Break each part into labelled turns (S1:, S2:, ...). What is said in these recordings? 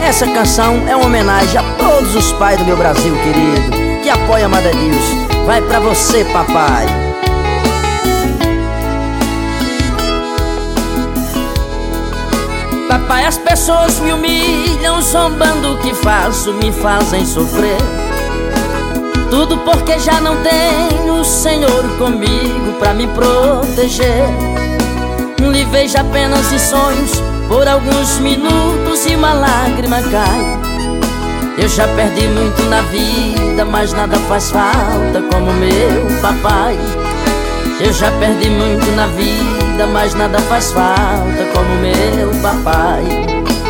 S1: Essa canção é uma homenagem a todos os pais do meu Brasil querido, que apoia a Mother News. Vai pra você, papai. Papai, as pessoas me humilham, zombando o que faço, me fazem sofrer. Tudo porque já não tenho o Senhor comigo pra me proteger. Lhe vejo apenas em sonhos por alguns minutos e uma lágrima cai. Eu já perdi muito na vida, mas nada faz falta como meu papai. Eu já perdi muito na vida, mas nada faz falta como meu papai.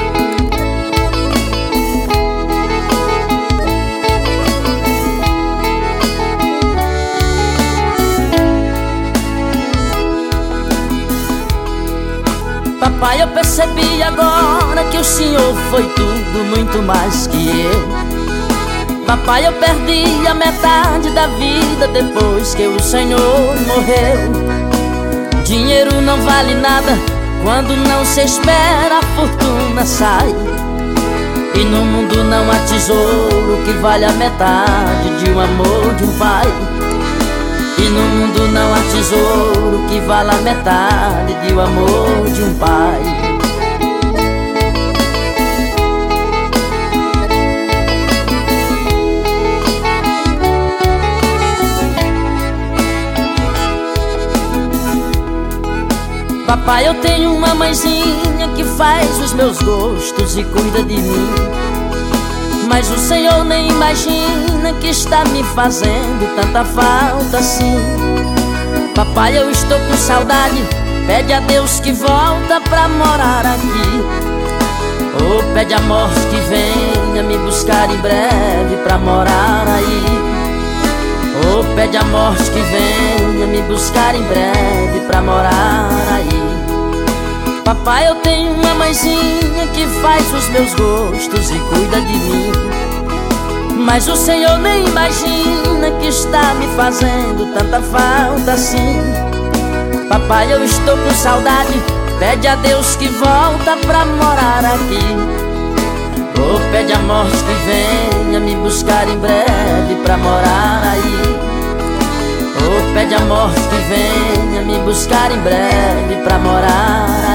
S1: Papai, eu percebi agora que o Senhor foi tudo, muito mais que eu. Papai, eu perdi a metade da vida depois que o Senhor morreu. Dinheiro não vale nada quando não se espera, a fortuna sai. E no mundo não há tesouro que vale a metade de um amor de um pai. E no mundo não há tesouro que vale a metade de um amor de um pai. Papai, eu tenho uma mãezinha que faz os meus gostos e cuida de mim. Mas o Senhor nem imagina que está me fazendo tanta falta assim. Papai, eu estou com saudade, pede a Deus que volta pra morar aqui. Oh, pede a morte que venha me buscar em breve pra morar aí. Oh, pede a morte que venha me buscar em breve pra morar aí. Papai, eu tenho uma mãezinha que faz os meus gostos e cuida de mim. Mas o Senhor nem imagina que está me fazendo tanta falta assim. Papai, eu estou com saudade, pede a Deus que volta pra morar aqui. Oh, pede a morte que venha me buscar em breve pra morar aí. Oh, pede a morte que venha me buscar em breve pra morar aí.